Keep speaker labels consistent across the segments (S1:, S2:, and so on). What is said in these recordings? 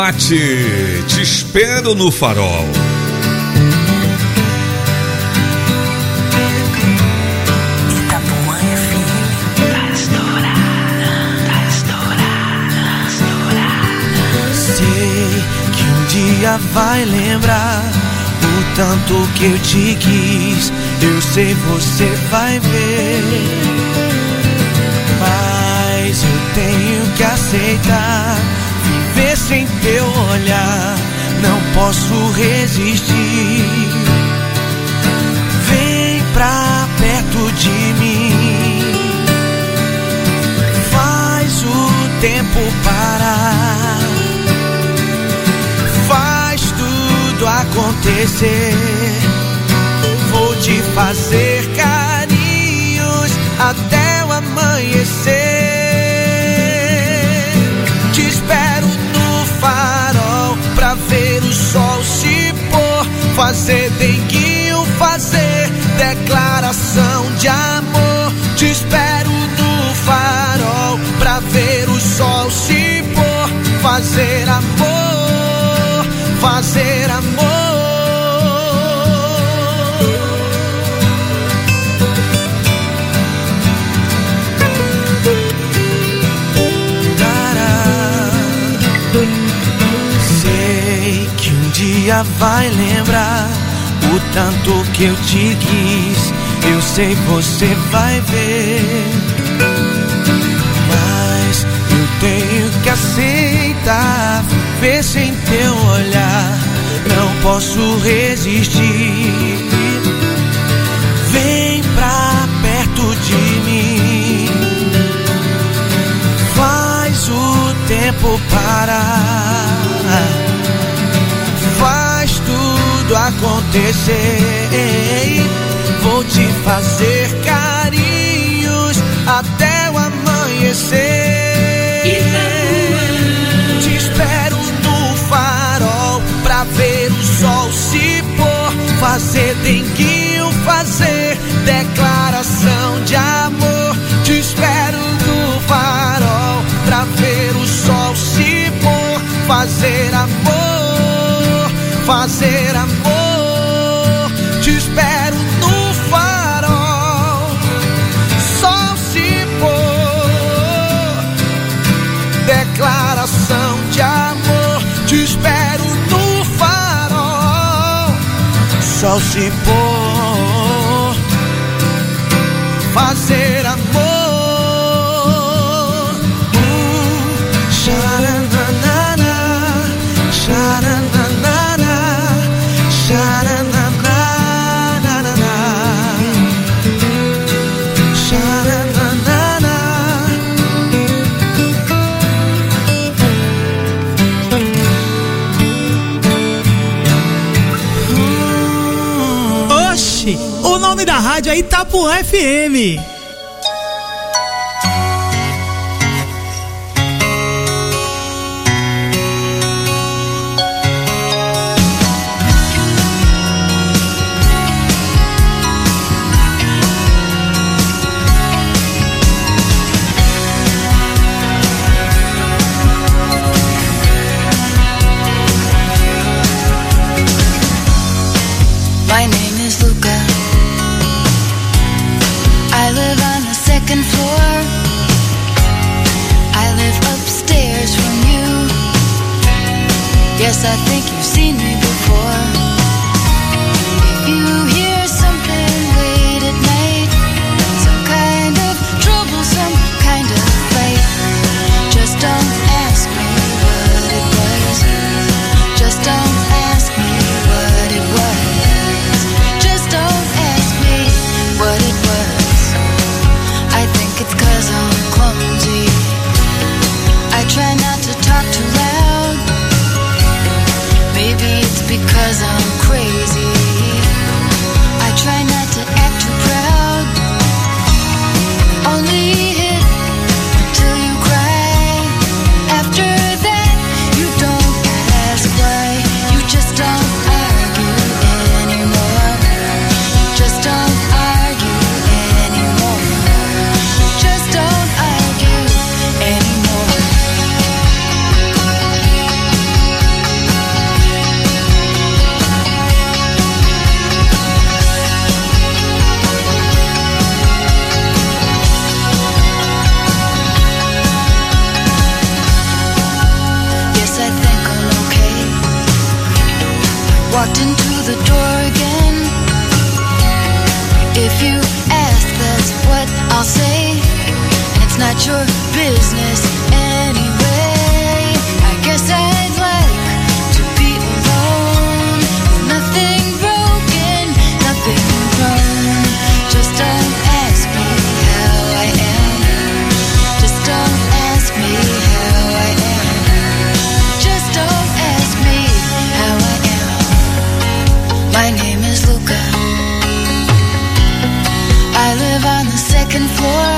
S1: Te espero no farol.
S2: Itapuã FM, tá estourada.
S3: Sei que um dia vai lembrar o tanto que eu te quis. Eu sei você vai ver, mas eu tenho que aceitar. Viver sem teu olhar, não posso resistir. Vem pra perto de mim, faz o tempo parar, faz tudo acontecer. Vou te fazer carinhos até o amanhecer. Te espero no farol pra ver o sol se pôr, fazer denguinho, fazer declaração de amor. Te espero no farol pra ver o sol se pôr, fazer amor, fazer amor. Sei que um dia vai lembrar o tanto que eu te quis. Eu sei você vai ver, mas eu tenho que aceitar. Viver sem teu olhar, não posso resistir. Vem pra perto de mim, faz o tempo parar, faz tudo acontecer. Vou te fazer carinhos até o amanhecer. Te espero no farol pra ver o sol se pôr, fazer denguinho, fazer declaração de amor. Te espero no farol pra ver o sol se pôr, fazer amor, fazer amor. Te espero no farol, sol se pôr, declaração de amor. Te espero no farol, sol se pôr, fazer amor. Xaranana, xaranana, xaranana, xaranana.
S4: Oxi, o nome da rádio é Itapuã FM.
S5: My name is Luca. I live on the second floor. I live upstairs from you. Yes, I think you've seen me before. If you hear something late at night, some kind of trouble, some kind of fight, just don't ask me what it was. Just don't ask me what it was. Just don't ask me what it was. I think it's 'cause I'm clumsy. I try not to talk too loud. Maybe it's because I'm walked into the door again. If you ask, that's what I'll say, and it's not your business anyway. I guess I'd like to be alone, with nothing broken, nothing wrong. Just don't ask me how I am. Just don't ask me how I am. Just don't ask me how I am. My name is Luca. I live on the second floor.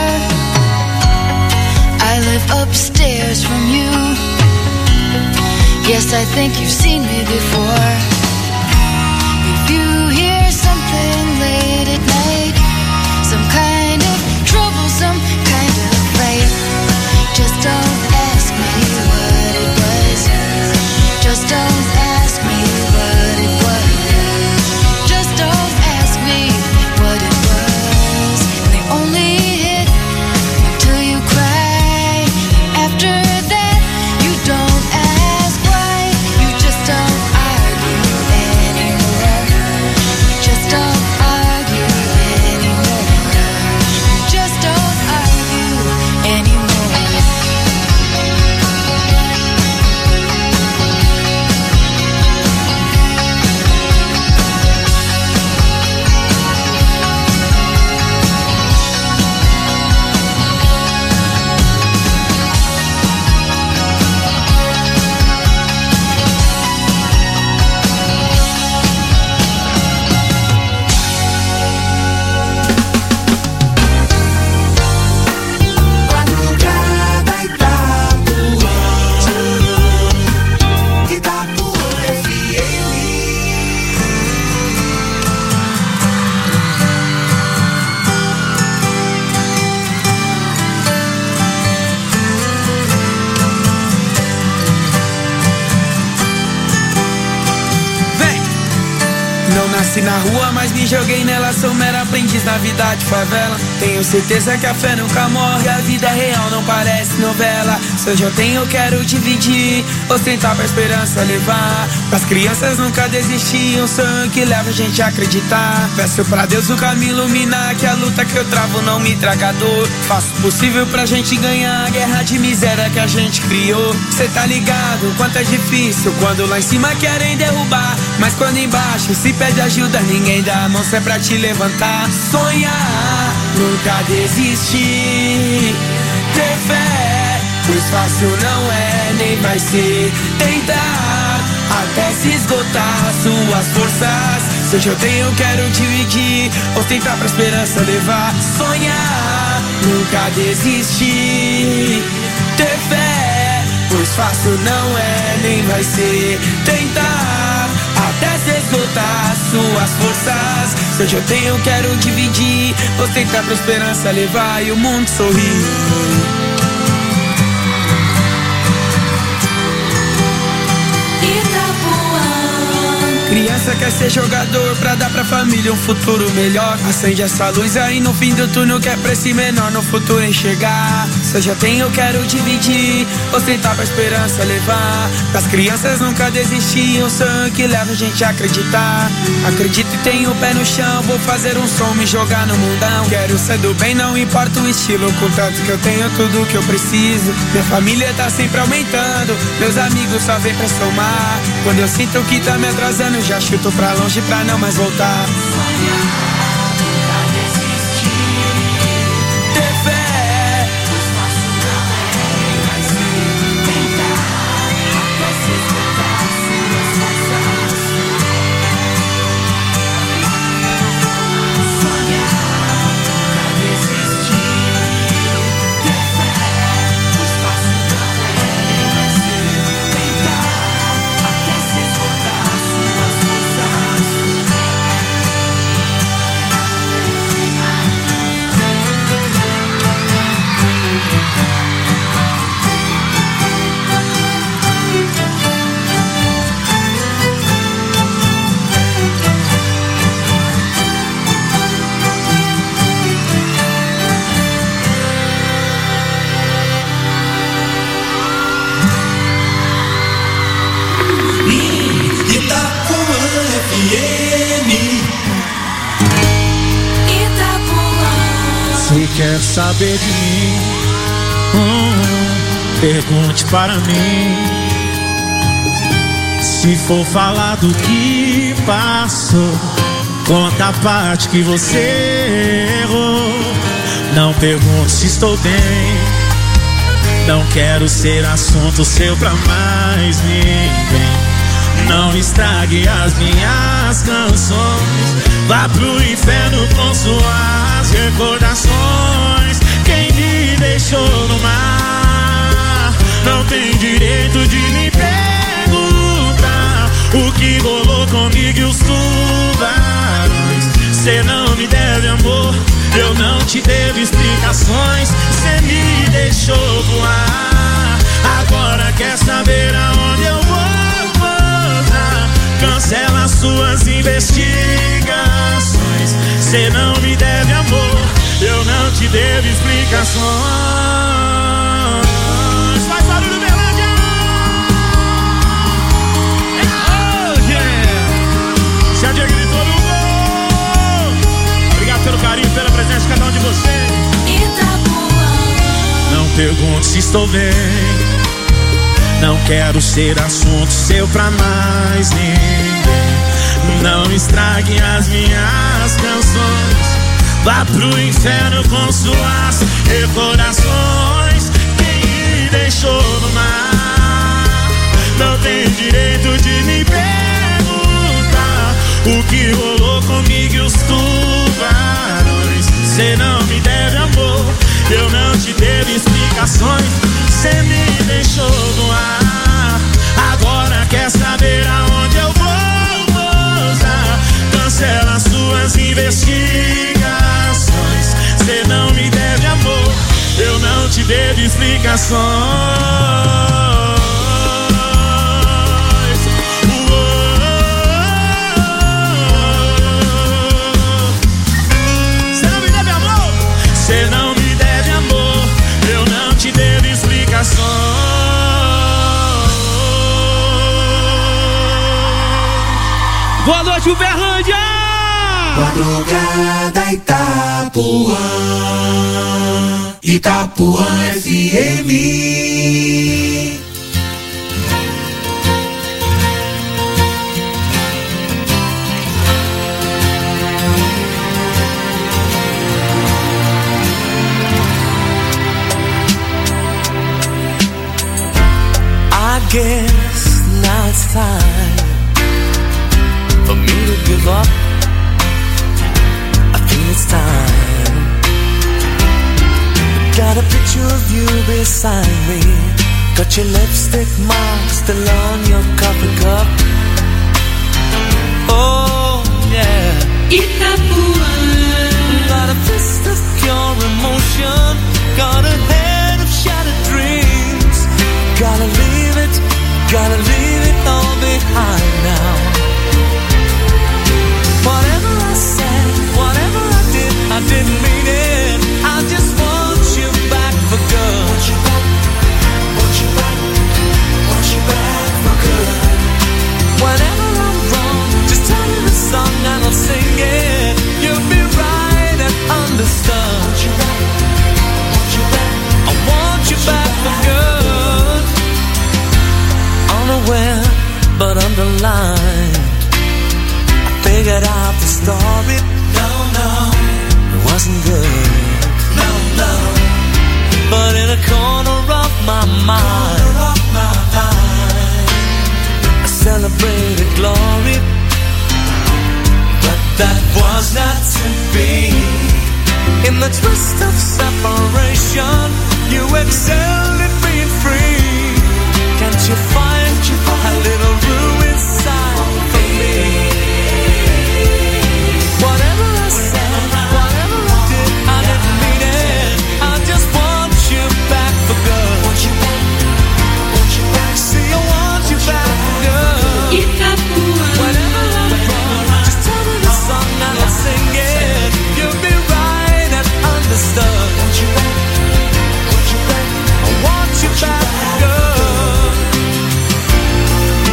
S5: I live upstairs from you. Yes, I think you've seen me before. If you hear something late at night, some kind of trouble, some kind of fight, just don't ask me what it was. Just don't ask me what it was. Just don't ask me what it was. They only hit until you cry. After that, you don't ask why. You just don't argue anymore. You just don't argue anymore. You just don't argue anymore.
S6: Não nasci na rua, mas me joguei nela. Sou mero aprendiz na vida de favela. Tenho certeza que a fé nunca morre. A vida é real, não parece novela. Se hoje eu tenho, eu quero dividir. Ostentar pra esperança levar. Pras crianças nunca desistir. Um sonho que leva a gente a acreditar. Peço pra Deus o caminho iluminar. Que a luta que eu travo não me traga dor. Faço o possível pra gente ganhar a guerra de miséria que a gente criou. Cê tá ligado quanto é difícil quando lá em cima querem derrubar, mas quando embaixo se pede ajuda, ninguém dá a mão, se é pra te levantar. Sonhar, nunca desistir, ter fé, pois fácil não é, nem vai ser. Tentar, até se esgotar suas forças. Se hoje eu tenho, quero dividir, ostentar pra esperança levar. Sonhar, nunca desistir, ter fé, pois fácil não é, nem vai ser. Tentar, até se esgotar suas forças. Se hoje eu tenho, quero dividir, ostentar pra esperança levar e o mundo sorrir. Criança quer ser jogador pra dar pra família um futuro melhor. Acende essa luz aí no fim do túnel que é pra esse menor no futuro enxergar. Se eu já tenho, eu quero dividir, ostentar pra esperança levar. Pras crianças nunca desistir, um sonho que leva a gente a acreditar. Acredito e tenho o pé no chão, vou fazer um som, me jogar no mundão. Quero ser do bem, não importa o estilo, contanto que eu tenho tudo que eu preciso. Minha família tá sempre aumentando, meus amigos só vêm pra somar. Quando eu sinto que tá me atrasando, já chuto pra longe pra não mais voltar. Sonhar, nunca desistir, ter fé, pois fácil não é, nem vai ser. Tentar, até se esgotar suas forças. Sonhar, nunca desistir, ter fé, pois fácil não é, nem vai ser. Tentar, até se esgotar suas forças.
S7: Se quer saber de mim, pergunte para mim. Se for falar do que passou, conta a parte que você errou. Não pergunte se estou bem, não quero ser assunto seu pra mais ninguém. Não estrague as minhas canções, vá pro inferno com suas recordações. Quem me deixou no mar não tem direito de me perguntar o que rolou comigo e os tubarões. Cê não me deve amor, eu não te devo explicações. Cê me deixou voar, agora quer saber aonde eu vou. Cancela suas investigações. Cê não me deve amor, eu não te devo explicações. Faz barulho, Berlândia! Oh, yeah! Se a dia gritou no gol. Obrigado pelo carinho, pela presença de cada um de vocês. Não pergunte se estou bem, não quero ser assunto seu pra mais ninguém. Não estrague as minhas canções, vá pro inferno com suas recordações. Quem me deixou no mar não tem direito de me perguntar o que rolou comigo e os tubarões. Cê não me deve amor, eu não te devo explicações. Cê me deixou no ar, agora quer saber aonde eu vou pousar. Cancela suas investigações. Cê não me deve amor, eu não te devo explicações. Cê não me deve amor, cê não me deve amor, eu não te devo explicações.
S4: Boa noite, Uberlândia!
S3: Madrugada Itapuã, Itapuã FM.
S2: I guess now it's time for me to give up. I think it's time. Got a picture of you beside me, got your lipstick mark still on your coffee cup. Oh yeah, Itapuã. Got a fist of pure emotion, got a head of shattered dreams. Gotta leave it all behind now. Whatever I said, whatever I did, I didn't mean it. I just want you back for good. Want you back, want you back, want you back for good. Whenever I'm wrong, just tell me the song and I'll sing it. You'll be right and understood. Want you back, want you back, I want you back for good. Unaware but underlined, I figured out the story. No, it wasn't good. No, but in a corner of my mind, I celebrated glory, but that was not to be. In the twist of separation, you excelled at being free. Can't you find a little room inside for me? Whatever I said, whatever I did, I didn't mean it. I just want you back for good. Want you back, want you back. See, I want you back for good. Whenever I'm wrong, just tell me the song and I'll sing it. You'll be right and understood. Want you back, want you back. I want you back for good.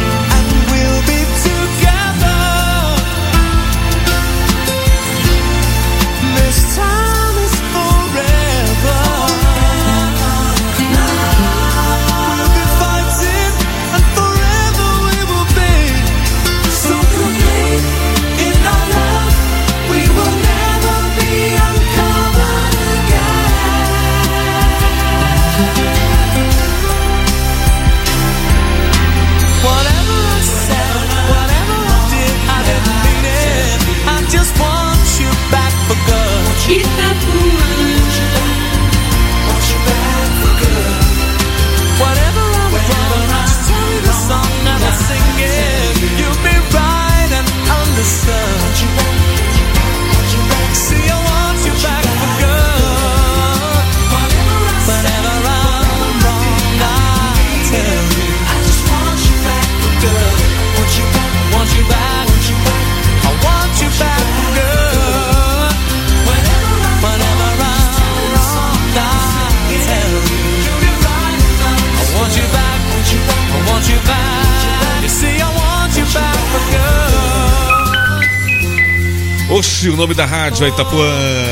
S1: Oxi, o nome da rádio é Itapuã,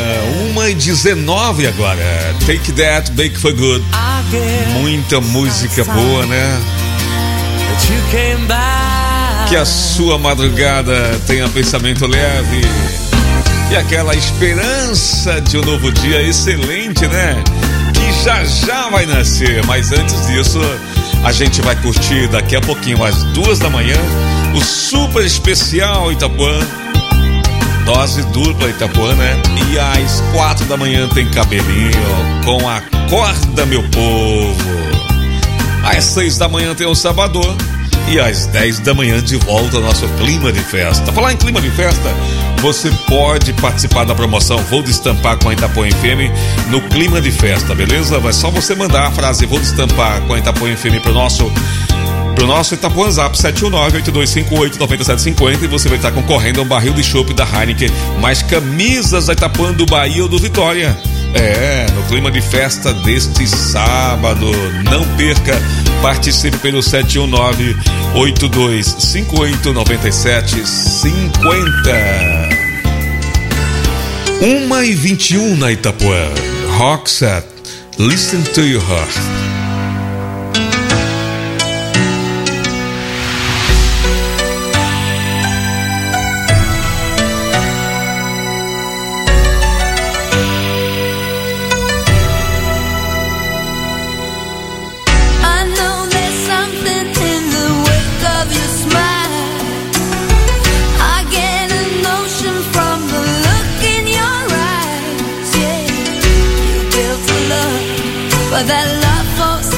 S1: 1h19 agora. Take That, Bake for Good. Muita música boa, né? Que a sua madrugada tenha pensamento leve e aquela esperança de um novo dia excelente, né? Que já vai nascer. Mas antes disso, a gente vai curtir daqui a pouquinho, às 2 da manhã, o super especial Itapuã. Dose dupla Itapuã, né? E às 4 da manhã tem cabelinho com Acorda Meu Povo. Às 6 da manhã tem o Sabadão. E às 10 da manhã de volta ao nosso clima de festa. Falar em clima de festa, você pode participar da promoção Vou Destampar com a Itapuã FM no clima de festa, beleza? Vai só você mandar a frase Vou Destampar com a Itapuã FM pro nosso Itapuã Zap 719-8258-9750 e você vai estar concorrendo a um barril de chopp da Heineken, mais camisas da Itapuã, do Bahia ou do Vitória. No clima de festa deste sábado. Não perca, participe pelo 719-8258-9750. 1h21 na Itapuã. Roxette, Listen to Your Heart.
S5: But that love for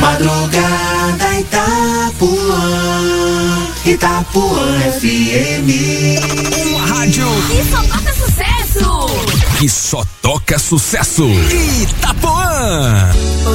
S3: Madrugada Itapuã, Itapuã FM.
S8: Uma rádio
S9: que só toca sucesso.
S8: Que só toca sucesso. Itapuã.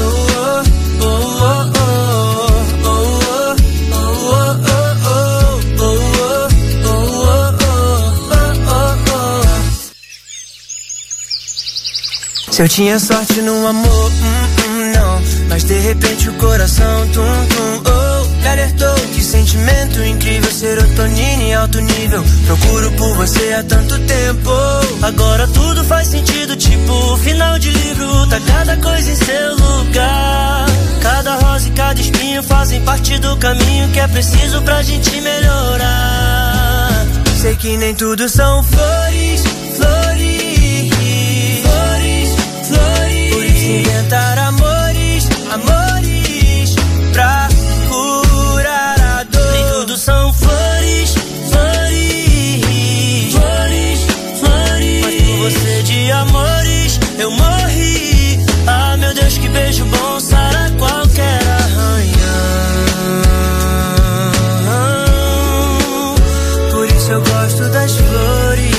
S6: Se eu tinha sorte no amor, não. Mas de repente o coração, me alertou. Que sentimento incrível, serotonina em alto nível. Procuro por você há tanto tempo. Agora tudo faz sentido, tipo final de livro. Tá cada coisa em seu lugar. Cada rosa e cada espinho fazem parte do caminho que é preciso pra gente melhorar. Sei que nem tudo são flores, flores. Por isso inventar amores, amores pra curar a dor. Nem tudo são flores, flores, flores, flores. Mas por você de amores eu morri. Ah, meu Deus, que beijo bom sara qualquer arranhão. Por isso eu gosto das flores.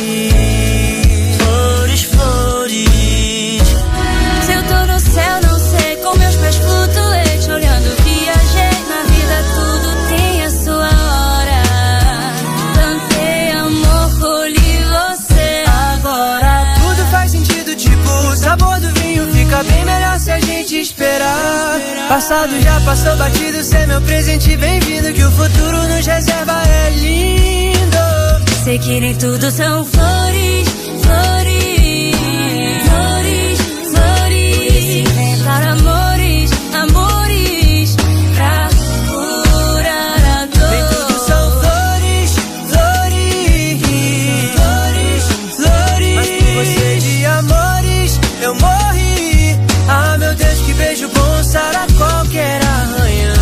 S6: Bem melhor se a gente esperar. Passado já passou batido, cê é meu presente, bem-vindo. Que o futuro nos reserva é lindo. Sei que nem tudo são flores, flores, flores, flores. Inventar amores, amores pra curar a dor. Nem tudo são flores, flores, flores, flores. Mas por você de amores eu morri. Ah, meu Deus, que beijo bom sara qualquer arranhão.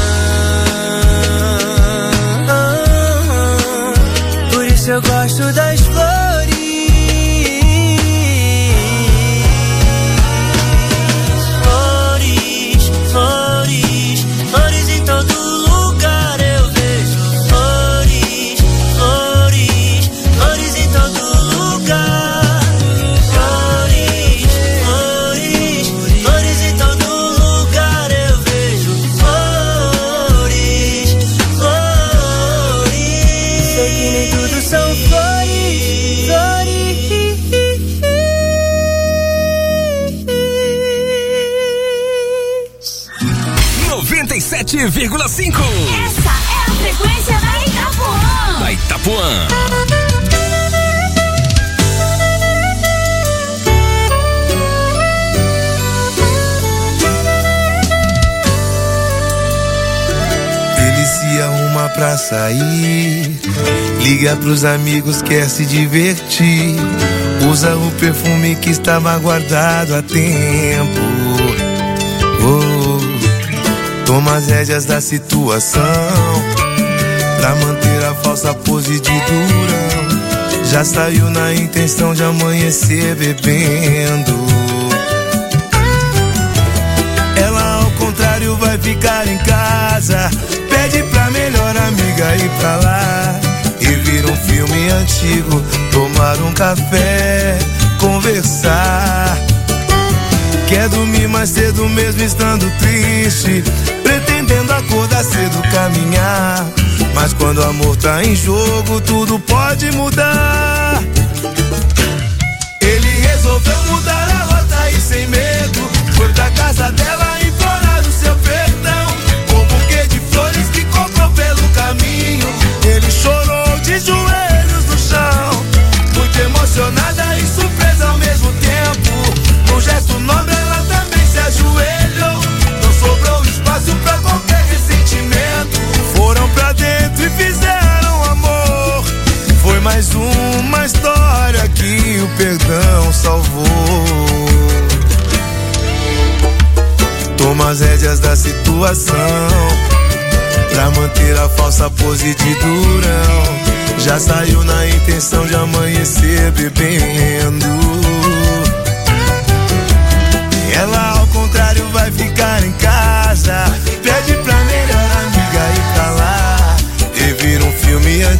S6: Por isso eu gosto das flores. Flores, flores, flores em todo lugar eu vejo. Flores, flores, flores em todo lugar. São flores, flores.
S8: 97,5.
S9: Essa é a frequência da Itapuã.
S8: Da Itapuã.
S3: Ele se arruma pra sair, liga pros amigos, quer se divertir. Usa o perfume que estava guardado há tempo. Toma as rédeas da situação pra manter a falsa pose de durão. Já saiu na intenção de amanhecer bebendo. Ela ao contrário vai ficar em casa. Pede pra melhor amiga ir pra lá e vir um filme antigo, tomar um café, conversar. Quer dormir mais cedo mesmo estando triste, pretendendo acordar cedo, caminhar. Mas quando o amor tá em jogo, tudo pode mudar. Ele resolveu mudar a rota e sem medo foi pra casa dela implorar o seu perdão. Com um buquê de flores que comprou pelo caminho, ele chorou de joelhos no chão, muito emocionada e surpresa ao mesmo tempo. Num gesto nobre ela também se ajoelhou. Não sobrou espaço pra qualquer ressentimento. Foram pra dentro e fizeram amor. Foi mais uma história que o perdão salvou. Toma as rédeas da situação pra manter a falsa pose de durão. Já saiu na intenção de amanhecer bebendo. Ela ao contrário vai ficar em casa. Pede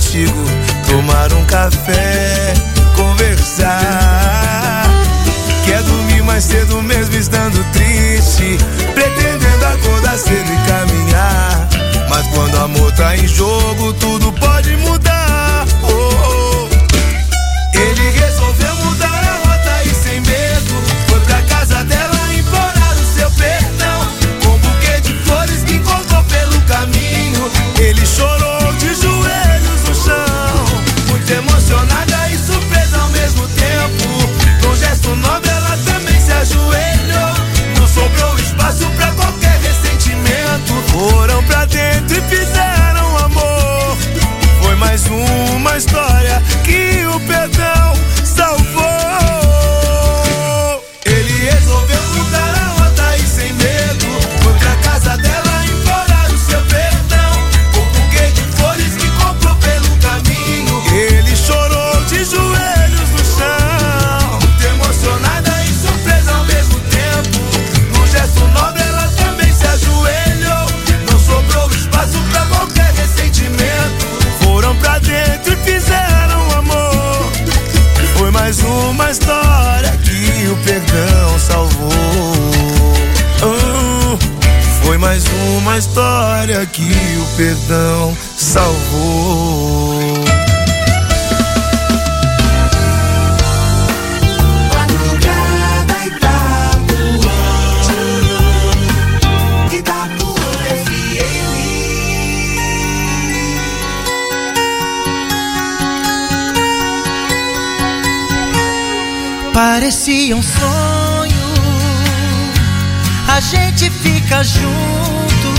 S3: contigo, tomar um café, conversar. Quer dormir mais cedo mesmo estando triste, pretendendo acordar cedo e caminhar. Mas quando o amor tá em jogo, tudo pode mudar. Oh, oh. Ele resolveu mudar a rota e sem medo foi pra casa dela implorar o seu perdão. Com um buquê de flores que encontrou pelo caminho, ele chorou de joelhos no chão. Muito emocionada e surpresa ao mesmo tempo, num gesto nobre ela também se ajoelhou. Não sobrou espaço pra qualquer ressentimento, foram pra dentro e fizeram amor. Foi mais uma história que o perdão salvou. Ele resolveu mudar a rota e sem medo foi pra casa dela implorar o seu perdão. Com um buquê de flores que comprou pelo caminho, ele chorou de joelhos no chão. Muito emocionada e surpresa ao mesmo tempo, num gesto nobre ela também se ajoelhou. Não sobrou espaço pra qualquer ressentimento, foram pra dentro e fizeram amor. Foi mais uma história que o perdão salvou. Foi mais uma história que o perdão salvou.
S10: Parecia um sonho, a gente fica junto,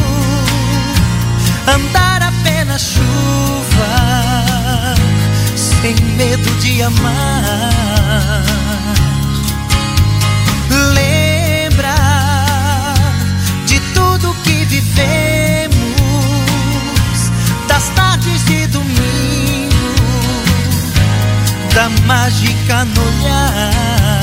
S10: andar apenas chuva, sem medo de amar. Lembra de tudo que vivemos, das tardes de domingo, da mágica no olhar.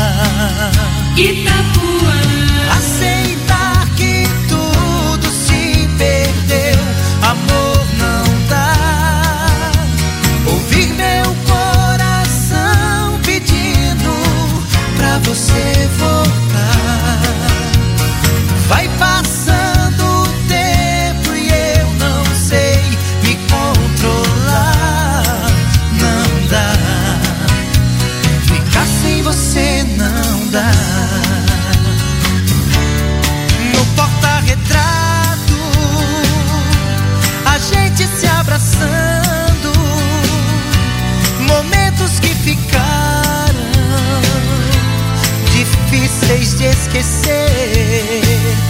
S2: Itapuã.
S10: Aceitar que tudo se perdeu, amor não dá. Ouvir meu coração pedindo pra você voltar. Vai passando o tempo e eu não sei me controlar. Não dá, ficar sem você não dá. No porta-retrato, a gente se abraçando, momentos que ficaram difíceis de esquecer.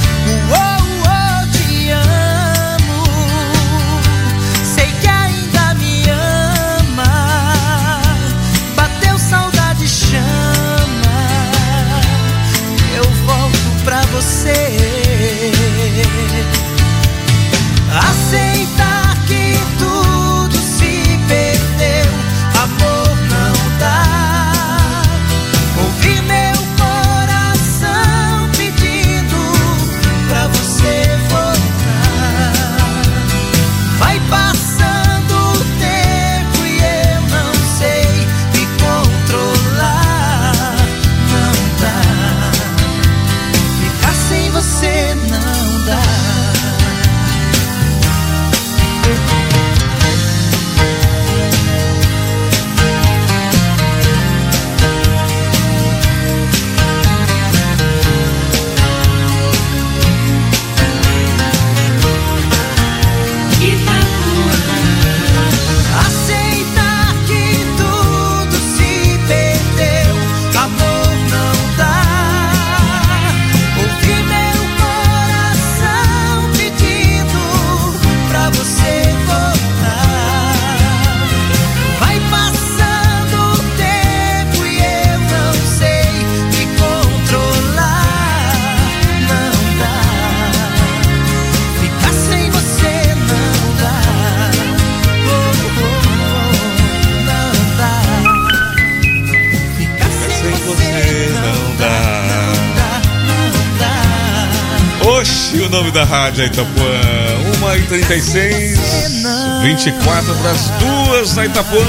S10: Te amo, sei que ainda me ama. Bateu saudade, chama, eu volto pra você. Aceitar que tudo se perdeu, amor não dá. Ouvir meu coração pedindo pra você voltar. Vai passando o tempo e eu não sei me controlar. Não dá, ficar sem você não dá. Aceitar que tudo se perdeu, amor não dá. Ouvir meu coração pedindo pra você voltar. Vai passando o tempo e eu não sei me controlar. Não dá, ficar sem você não dá. Não dá, ficar sem você
S1: não dá.
S10: não dá.
S1: Oxi, o nome da rádio é Itapuã, 1h36. 24 para as 2 na Itapuã.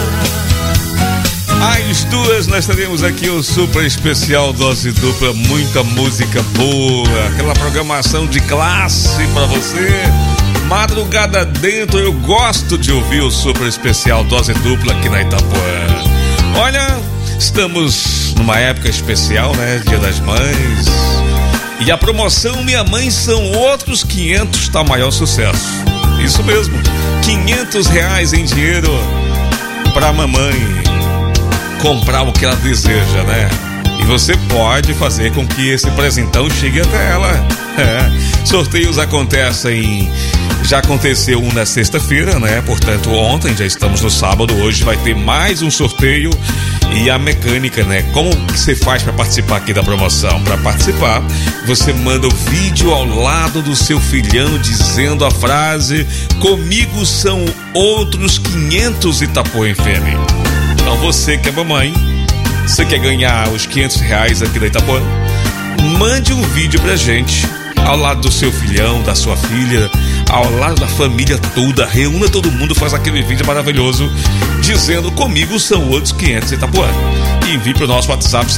S1: Às 2 nós teremos aqui o super especial Dose Dupla, muita música boa, aquela programação de classe para você. Madrugada dentro, eu gosto de ouvir o super especial Dose Dupla aqui na Itapuã. Olha, estamos numa época especial, né? Dia das Mães. E a promoção Minha Mãe São Outros 500 tá maior sucesso. Isso mesmo, R$500 em dinheiro pra mamãe comprar o que ela deseja, né? E você pode fazer com que esse presentão chegue até ela. Sorteios acontecem, já aconteceu um na sexta-feira, né? Portanto, ontem, já estamos no sábado, hoje vai ter mais um sorteio. E a mecânica, né? Como que você faz para participar aqui da promoção? Para participar, você manda o vídeo ao lado do seu filhão dizendo a frase: comigo são outros 500 Itapuã FM. Então você que é mamãe, você quer ganhar os R$500 aqui da Itapuã, mande um vídeo pra gente ao lado do seu filhão, da sua filha, ao lado da família toda, reúna todo mundo, faz aquele vídeo maravilhoso dizendo comigo são outros 500 Itapuã. E envie para o nosso WhatsApp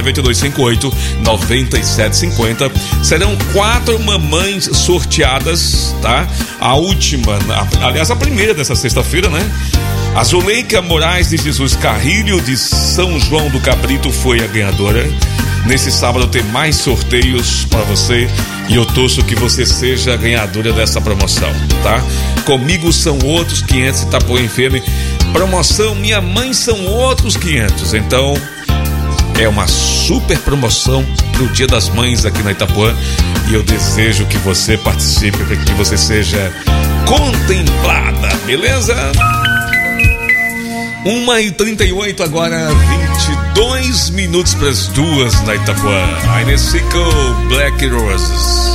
S1: 719-8258-9750. Serão 4 mamães sorteadas, tá? A última, aliás, a primeira dessa sexta-feira, né? A Zuleika Moraes de Jesus Carrilho, de São João do Cabrito, foi a ganhadora. Nesse sábado tem mais sorteios para você e eu torço que você seja a ganhadora dessa promoção, tá? Comigo são outros 500 Itapuã FM. Promoção Minha Mãe São Outros 500. Então, é uma super promoção pro Dia das Mães aqui na Itapuã. E eu desejo que você participe, para que você seja contemplada, beleza? 1h38 agora, 22 minutos para as 2 na Itapuã. Inesico Black Roses.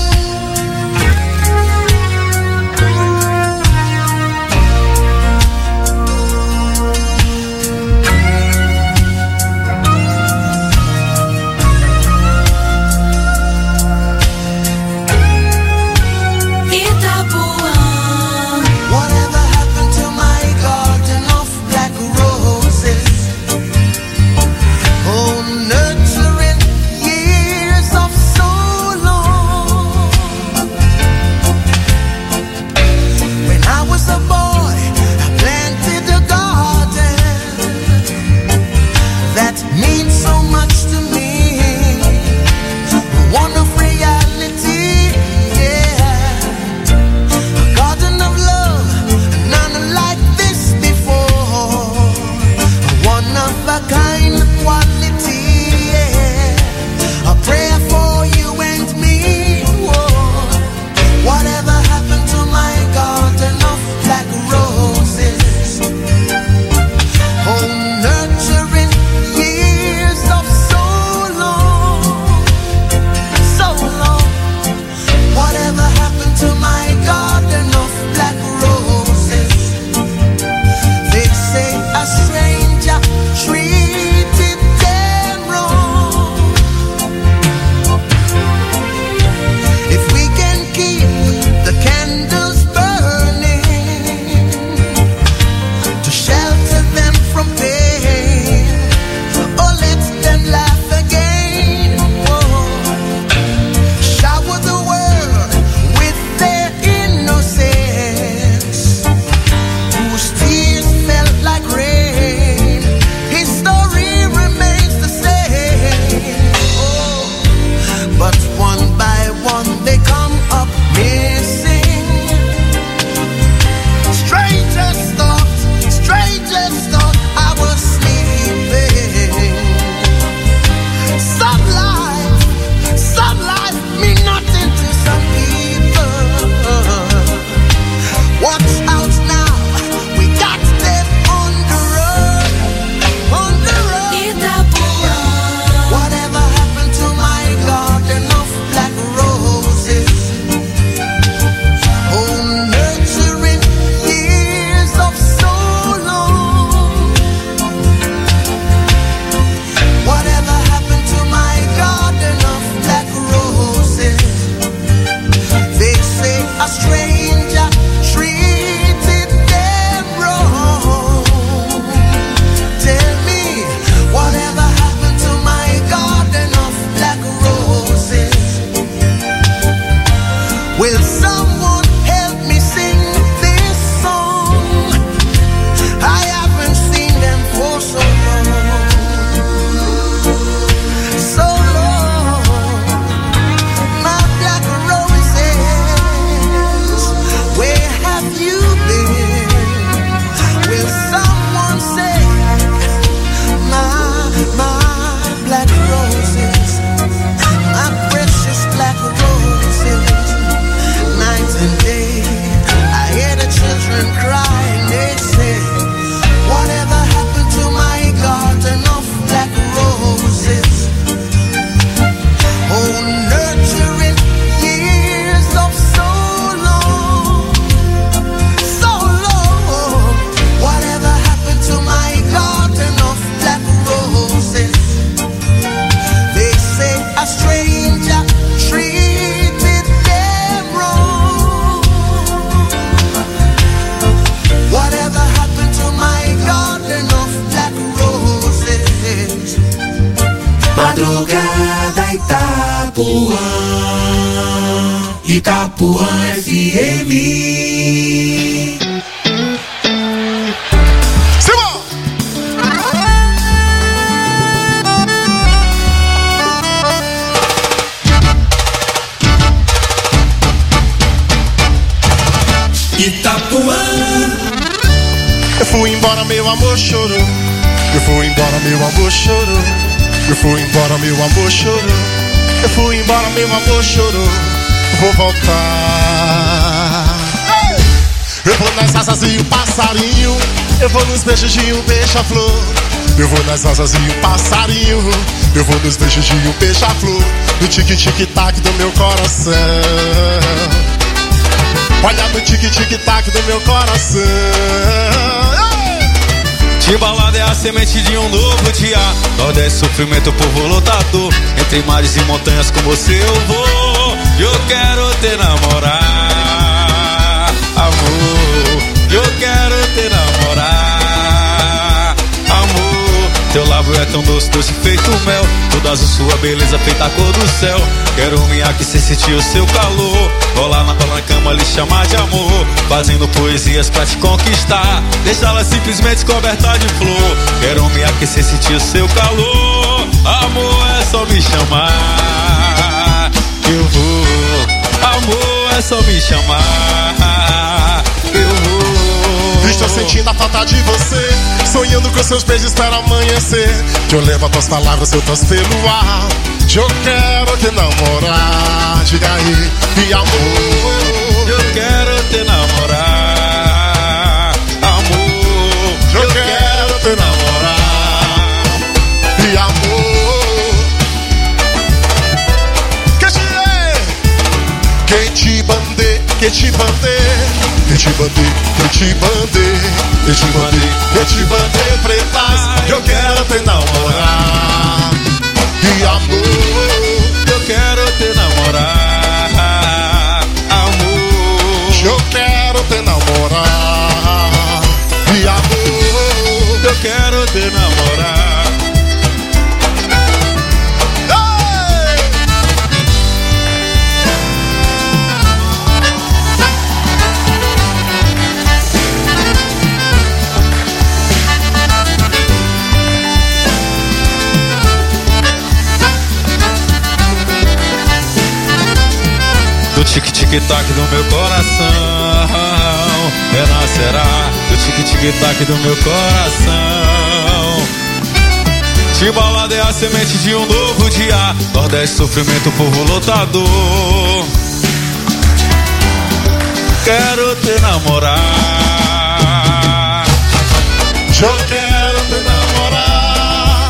S3: A stranger treated someone help me sing this song. I haven't seen them for so long. So long. My black roses, where have you been? Will someone say, my black roses, my precious black roses? Night and day, I hear the children crying. They say, whatever happened to my garden of black roses? Oh, nurturing years of so long, so long. Whatever happened to my garden of black roses? They say a stranger treated them wrong. Whatever happened to my garden of black roses?
S10: Madrugada Itapuã, Itapuã FM.
S3: Itapuã.
S11: Eu fui embora, meu amor chorou. Eu fui embora, meu amor chorou. Eu fui embora, meu amor chorou. Eu fui embora, meu amor chorou. Vou voltar. Eu vou nas asas e o passarinho. Eu vou nos beijos de um beija-flor. Eu vou nas asas e o passarinho. Eu vou nos beijos de um beija-flor. No tic-tic-tac do meu coração. Olha no tic-tic-tac do meu coração.
S12: Timbalada é a semente de um novo dia. Nordeste, sofrimento, povo lutador. Entre mares e montanhas com você eu vou. Eu quero te namorar, amor. Eu quero te namorar, amor. Teu lábio é tão doce, doce feito mel. Toda azul, sua beleza feita a cor do céu. Quero me aquecer, sentir o seu calor. Rolar na cama, lhe chamar de amor. Fazendo poesias pra te conquistar. Deixá-la simplesmente coberta de flor. Quero me aquecer, sentir o seu calor. Amor, é só me chamar. Eu vou. Amor, é só me chamar. Eu vou.
S11: Estou sentindo a falta de você. Sonhando com seus beijos para amanhecer. Que eu levo as tuas palavras soltas pelo ar. Eu quero te namorar. Diga aí, e amor.
S12: Eu quero te namorar, amor.
S11: Eu quero te namorar, e amor. Que te bandei, que te bandei. Que te bandei, que te bandei. Que te bandei, que te bandei, pretas. Eu quero te namorar, e amor.
S12: Eu quero te namorar, amor.
S11: Eu quero te namorar, e amor.
S12: Eu quero te namorar. Do tic-tic-tac do meu coração renascerá. Do tic-tic-tac do meu coração. Timbalada é a semente de um novo dia. Nordeste, sofrimento, povo lutador. Quero te namorar.
S11: Eu quero te namorar.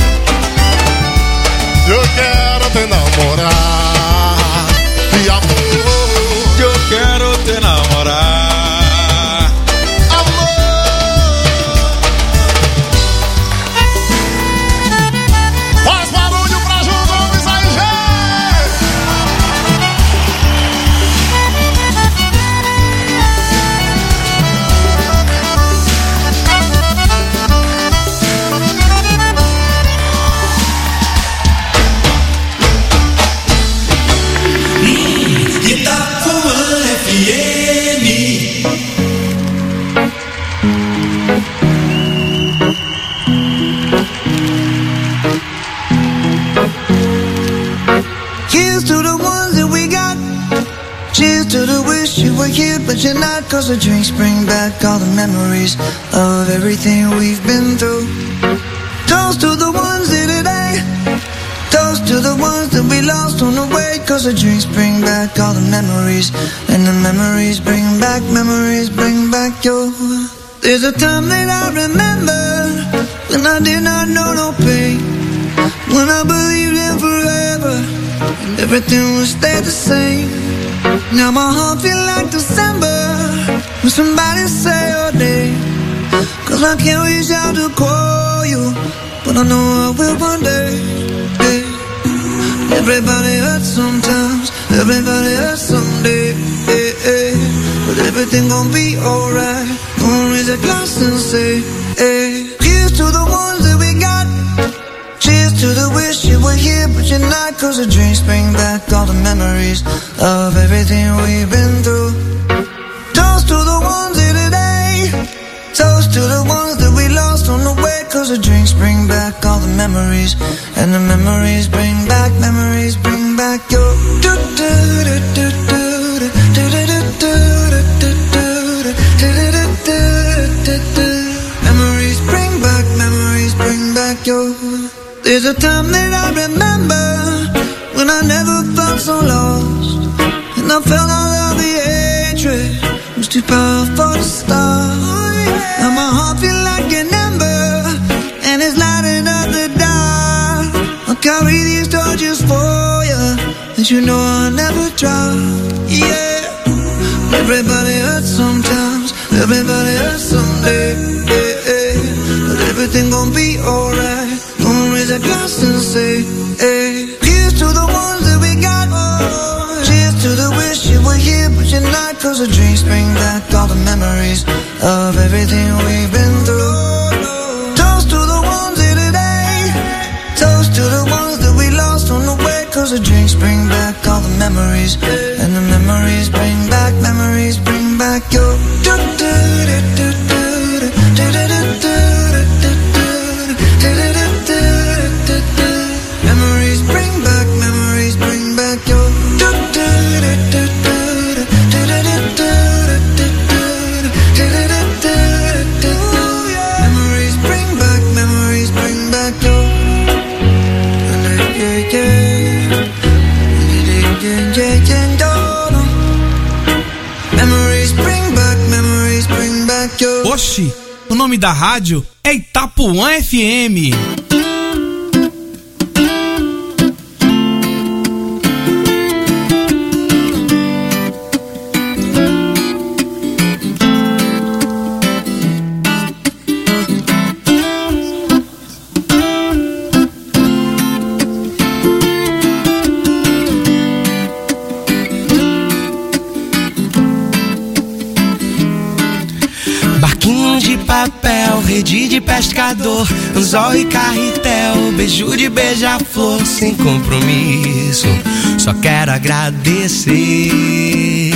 S11: Eu quero te namorar, e amor.
S12: Eu quero te namorar,
S11: amor. Faz barulho pra Ju Gomes aí, gente.
S13: Cheers to the wish you were here, but you're not. Cause the drinks bring back all the memories of everything we've been through. Toast to the ones here today. Toast to the ones that we lost on the way. Cause the drinks bring back all the memories. And the memories bring back your. There's a time that I remember when I did not know no pain, when I believed in forever and everything would stay the same. Now my heart feel like December when somebody say your name. Cause I can't reach out to call you, but I know I will one day. Hey. Everybody hurts sometimes, everybody hurts someday. Hey, hey. But everything gon' be alright. Gonna raise a glass and say, hey. Cheers to the ones that we got. Cheers to the wish you were here, but you're not. Cause the drinks bring back all the memories of everything we've been through. Toast to the ones here today. Toast to the ones that we lost on the way. Cause the drinks bring back all the memories. And the memories bring back your. Memories bring back your. There's a time that I remember when I never felt so lost, and I felt all of the hatred was too powerful to stop. Now my heart feel like an ember, and it's lighting up the dark. I'll carry these torches for you, and you know I'll never drop. Yeah. Everybody hurts sometimes, everybody hurts someday. Yeah, yeah. But everything gon' be alright. Gonna raise a glass and say, hey. Cheers to the ones that we got. Oh. Cheers to the wish you were here, but you're not. Cause the drinks bring back all the memories of everything we've been through. Toast to the ones here today. Toast to the ones that we lost on the way. Cause the drinks bring back all the memories. And the memories bring back your. Memories bring back your. Memories bring back your.
S4: Oxi, o nome da rádio é Itapuã FM.
S3: Papel, rede de pescador, anzol e carretel, beijo de beija-flor sem compromisso, só quero agradecer.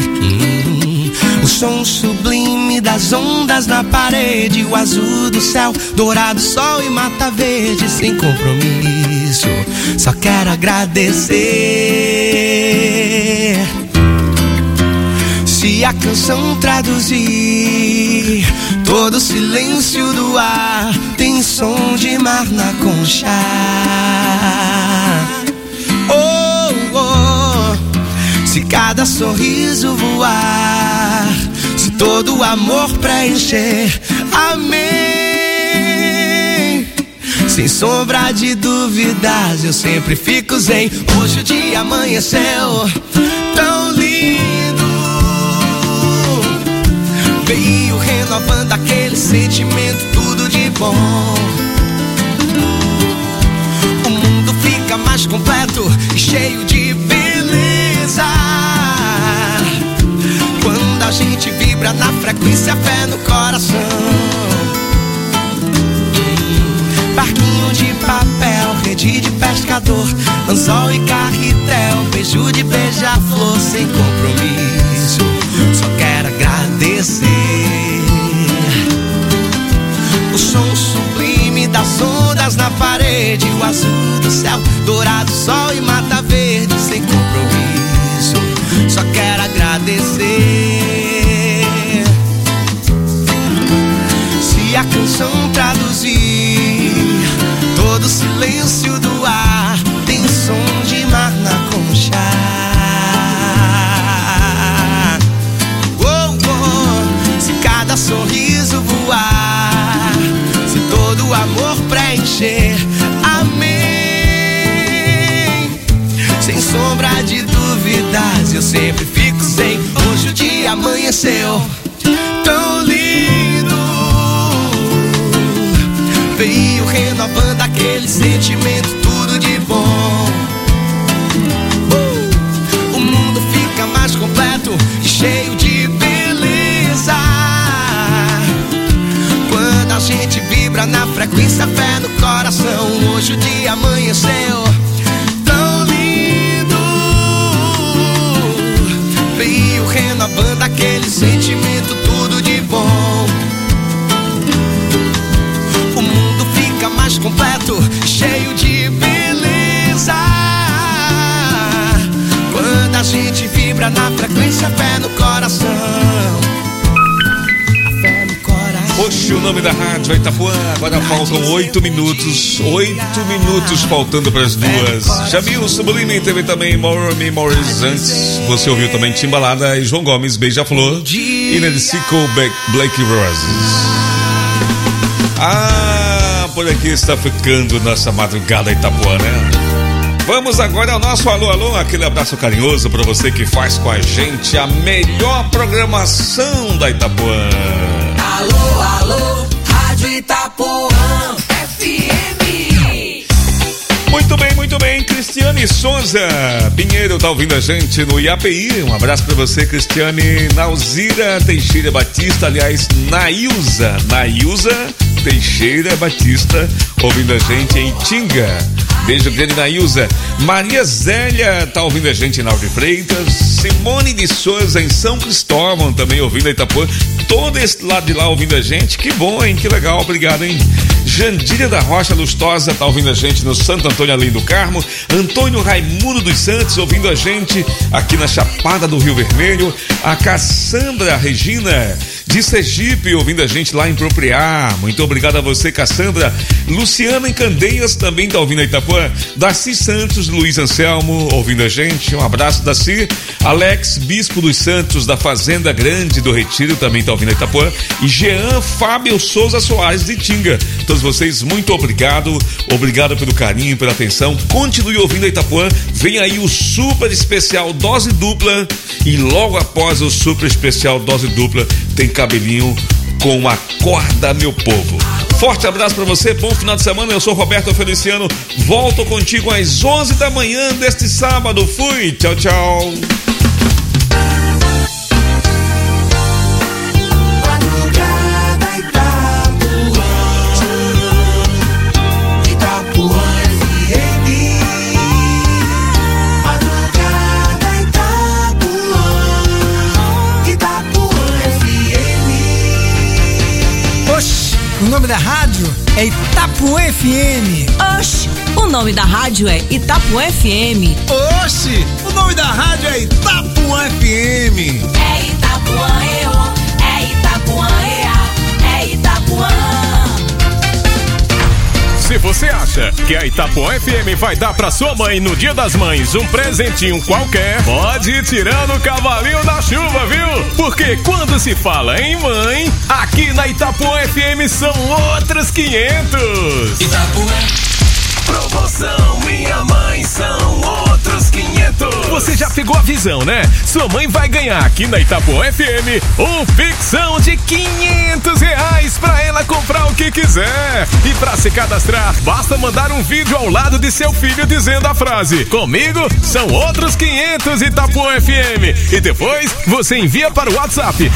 S3: O som sublime das ondas na parede, o azul do céu, dourado sol e mata verde sem compromisso, só quero agradecer. Se a canção traduzir todo o silêncio do ar, tem som de mar na concha. Oh, oh. Se cada sorriso voar, se todo o amor preencher, amém. Sem sombra de dúvidas, eu sempre fico zen. Hoje o dia amanheceu tão lindo, veio renovando aquele sentimento, tudo de bom. O mundo fica mais completo e cheio de beleza quando a gente vibra na frequência, fé no coração. Barquinho de papel, rede de pescador, anzol e carretel, beijo de beija-flor sem compromisso, só quero agradecer. O som sublime das ondas na parede, o azul do céu, dourado sol e mata verde sem compromisso, só quero agradecer. sorriso voar, se todo o amor preencher, amém. Sem sombra de dúvidas, eu sempre fico sem. Hoje o dia amanheceu tão lindo, veio renovando aquele sentimento, tudo de bom. O mundo fica mais completo e cheio de beleza quando a gente vibra na frequência, fé no coração. Hoje o dia amanheceu tão lindo, veio renovando aquele sentimento, tudo de bom. O mundo fica mais completo, cheio de beleza quando a gente vibra na frequência, fé no coração. A fé no coração.
S1: Poxa, o nome da rádio é Itapuã. Agora faltam 8 minutos. 8 minutos faltando para as 2. Jamil Sublime teve também More Memories. Antes você ouviu também Timbalada e João Gomes, Beija-Flor e Nercico Black Roses. Por aqui está ficando nossa madrugada Itapuã, né? Vamos agora ao nosso alô, alô, aquele abraço carinhoso para você que faz com a gente a melhor programação da Itapuã.
S2: Alô, alô, Rádio Itapuã FM.
S1: Muito bem, Cristiane Souza Pinheiro tá ouvindo a gente no IAPI. Um abraço pra você, Cristiane. Nauzira Teixeira Batista, aliás, Nailza Teixeira Batista, ouvindo a gente em Tinga. Beijo grande, Nailza. Maria Zélia tá ouvindo a gente em Lauro de Freitas. Simone de Souza em São Cristóvão também ouvindo a Itapuã. Todo esse lado de lá ouvindo a gente. Que bom, hein? Que legal, obrigado, hein? Jandília da Rocha Lustosa tá ouvindo a gente no Santo Antônio Além do Carmo. Antônio Raimundo dos Santos ouvindo a gente aqui na Chapada do Rio Vermelho. A Cassandra Regina de Sergipe ouvindo a gente lá em Propriar. Muito obrigado a você, Cassandra. Luciana em Candeias também tá ouvindo a Itapuã. Darcy Santos, Luiz Anselmo ouvindo a gente. Um abraço, Darcy. Alex Bispo dos Santos da Fazenda Grande do Retiro também tá ouvindo a Itapuã. E Jean Fábio Souza Soares de Tinga. Todos vocês, muito obrigado. Obrigado pelo carinho, pela atenção. Continue ouvindo a Itapuã. Vem aí o super especial Dose Dupla. E logo após o super especial Dose Dupla tem cabelinho com Acorda Meu Povo. Forte abraço pra você, bom final de semana. Eu sou Roberto Feliciano, volto contigo às 11 da manhã deste sábado. Fui, tchau, tchau.
S4: O nome da rádio é Itapuã FM.
S14: Oxi, o nome da rádio é Itapuã FM.
S4: Oxi, o nome da rádio é Itapuã FM.
S2: É Itapuã, é Itapuã, é Itapuã.
S15: Se você acha que a Itapuã FM vai dar pra sua mãe no Dia das Mães um presentinho qualquer, pode ir tirando o cavalinho da chuva, viu? Porque quando se fala em mãe, aqui na Itapuã FM são outros 500.
S2: Itapuã.
S15: Promoção Minha Mãe são outros 500. Você já pegou a visão, né? Sua mãe vai ganhar aqui na Itapuã FM um pixão de R$500 pra ela comprar o que quiser. E pra se cadastrar, basta mandar um vídeo ao lado de seu filho dizendo a frase: comigo são outros 500 Itapuã FM. E depois você envia para o WhatsApp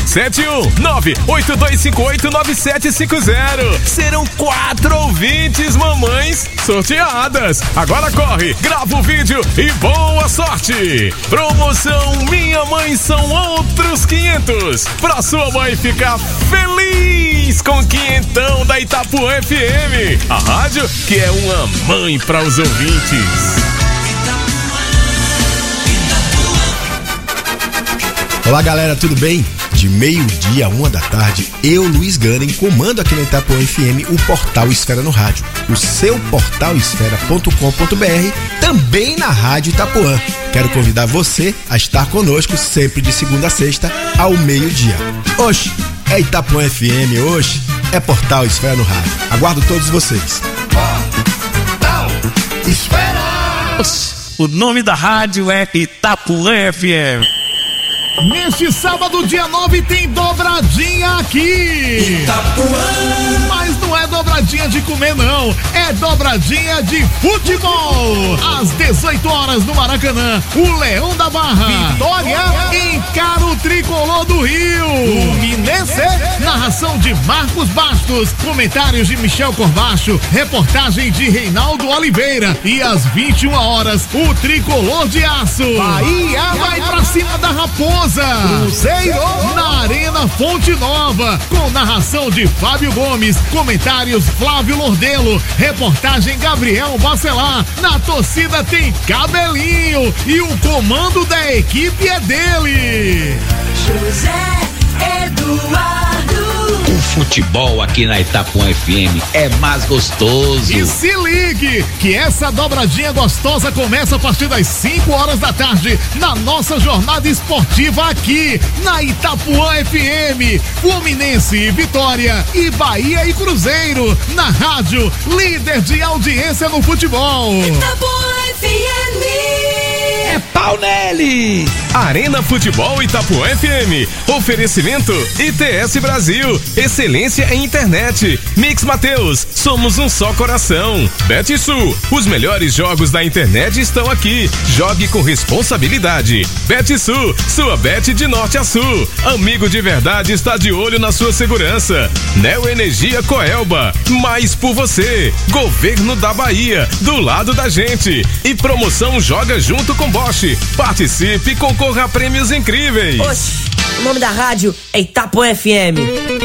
S15: 71982589750. Serão 4 ouvintes mamães sorteadas. Agora corre, grava o vídeo e boa sorte! Promoção Minha Mãe são outros 500 pra sua mãe ficar feliz com o quinhentão da Itapuã FM, a rádio que é uma mãe para os ouvintes.
S16: Olá galera, tudo bem? De meio-dia a 1 da tarde, eu, Luiz Ganem, comando aqui na Itapuã FM o Portal Esfera no Rádio, o seu portalesfera.com.br, também na Rádio Itapuã. Quero convidar você a estar conosco sempre de segunda a sexta ao meio-dia. Oxe, é Itapuã FM, hoje é Portal Esfera no Rádio. Aguardo todos vocês.
S17: Portal Esfera!
S4: O nome da rádio é Itapuã FM.
S17: Neste sábado, dia 9, tem dobradinha aqui. Itapuã. Mas não é dobradinha de comer, não. É dobradinha de futebol. Às 18 horas no Maracanã, o Leão da Barra, Vitória, encara o Tricolor do Rio. Fluminense, narração de Marcos Bastos, comentários de Michel Corbacho, reportagem de Reinaldo Oliveira. E às 21 horas, o Tricolor de Aço. Bahia vai pra cima da Raposa. Cruzeiro na Arena Fonte Nova, com narração de Fábio Gomes, comentários Flávio Lordelo, reportagem Gabriel Bacelar. Na torcida tem Cabelinho e o comando da equipe é dele,
S2: José Eduardo.
S18: O futebol aqui na Itapuã FM é mais gostoso.
S17: E se ligue que essa dobradinha gostosa começa a partir das 5 horas da tarde na nossa jornada esportiva aqui na Itapuã FM. Fluminense e Vitória e Bahia e Cruzeiro na rádio líder de audiência no futebol.
S2: Itapuã FM.
S15: É pau nele! Arena Futebol Itapuã FM. Oferecimento ITS Brasil. Excelência em internet. Mix Mateus. Somos um só coração. BetSul. Os melhores jogos da internet estão aqui. Jogue com responsabilidade. BetSul. Sua bet de norte a sul. Amigo de verdade está de olho na sua segurança. Neo Energia Coelba. Mais por você. Governo da Bahia. Do lado da gente. E promoção Joga Junto com Bosch. Participe e concorra a prêmios incríveis.
S14: Oxi, o nome da rádio é Itapuã FM.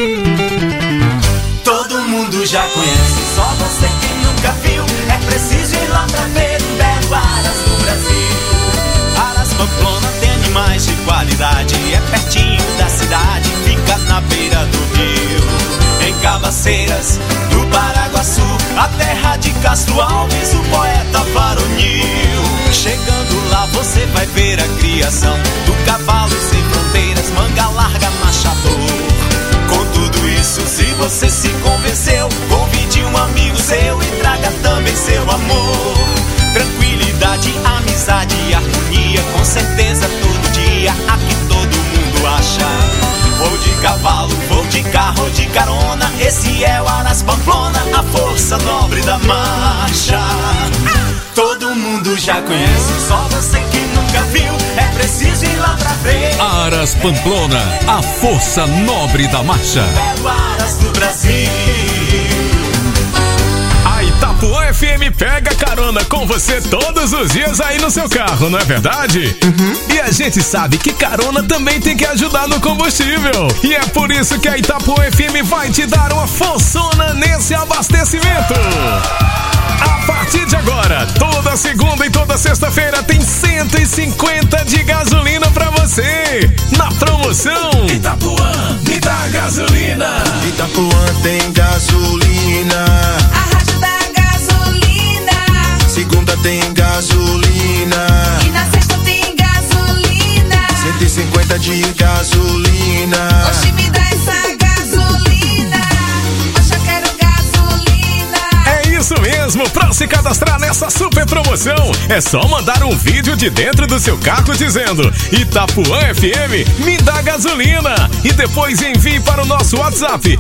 S10: Todo mundo já conhece, só você que nunca viu. É preciso ir lá pra ver um belo Aras do Brasil. Aras Pamplona tem animais de qualidade. É pertinho da cidade, fica na beira do rio. Em Cabaceiras, do Paraguaçu, a terra de Castro Alves, o poeta varonil. Chegando lá você vai ver a criação do cavalo sem fronteiras, manga larga, machador. Com tudo isso, se você se convenceu, convide um amigo seu e traga também seu amor. Tranquilidade, amizade e harmonia, com certeza todo dia aqui todo mundo acha. Vou de cavalo, vou de carro, de carona, esse é o Aras Pamplona, a força nobre da marcha. Todo mundo já conhece, só você que nunca viu, é preciso ir lá pra ver.
S8: Aras Pamplona, a força nobre da marcha.
S10: Belo Aras do Brasil.
S15: A Itapuã FM pega carona com você todos os dias aí no seu carro, não é verdade? E a gente sabe que carona também tem que ajudar no combustível. E é por isso que a Itapuã FM vai te dar uma forçona nesse abastecimento. A partir de agora, toda segunda e toda sexta-feira tem 150 de gasolina pra você. Na promoção
S8: Itapuã, me dá gasolina.
S11: Itapuã tem gasolina.
S2: A rádio da gasolina.
S11: Segunda tem gasolina.
S2: E na sexta tem gasolina.
S11: 150 de gasolina.
S2: Oxi, me dá essa gasolina. Hoje eu quero gasolina.
S15: É isso mesmo, pra se cadastrar nessa super promoção, é só mandar um vídeo de dentro do seu carro dizendo Itapuã FM, me dá gasolina. E depois envie para o nosso WhatsApp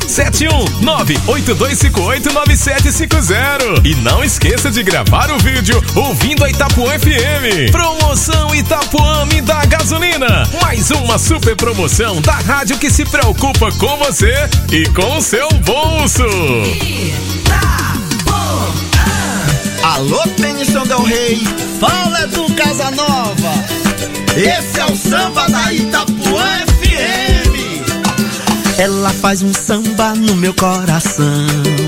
S15: 71982589750. E não esqueça de gravar o vídeo ouvindo a Itapuã FM. Promoção Itapuã, me dá gasolina. Mais uma super promoção da rádio que se preocupa com você e com o seu bolso.
S3: Alô, Tennyson Del Rey, fala do Casanova. Esse é o samba da Itapuã FM. Ela faz um samba no meu coração.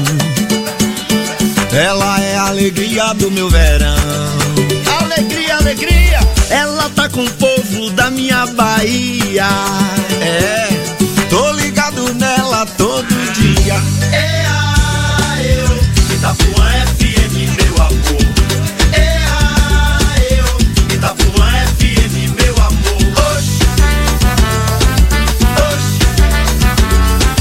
S3: Ela é a alegria do meu verão. Alegria, alegria. Ela tá com o povo da minha Bahia. É, tô ligado nela todo dia. Itapuã FM, meu amor. Itapuã FM, meu amor. Oxi, oxi.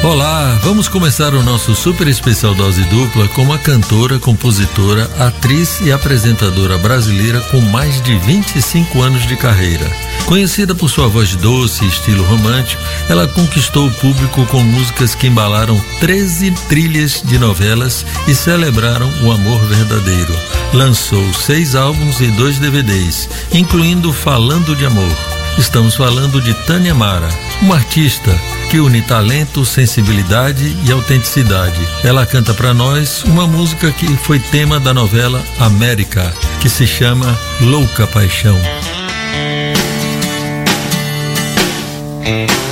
S19: Olá, vamos começar o nosso super especial dose dupla com uma cantora, compositora, atriz e apresentadora brasileira com mais de 25 anos de carreira. Conhecida por sua voz doce e estilo romântico, ela conquistou o público com músicas que embalaram 13 trilhas de novelas e celebraram o amor verdadeiro. Lançou 6 álbuns e 2 DVDs, incluindo Falando de Amor. Estamos falando de Tânia Mara, uma artista que une talento, sensibilidade e autenticidade. Ela canta para nós uma música que foi tema da novela América, que se chama Louca Paixão.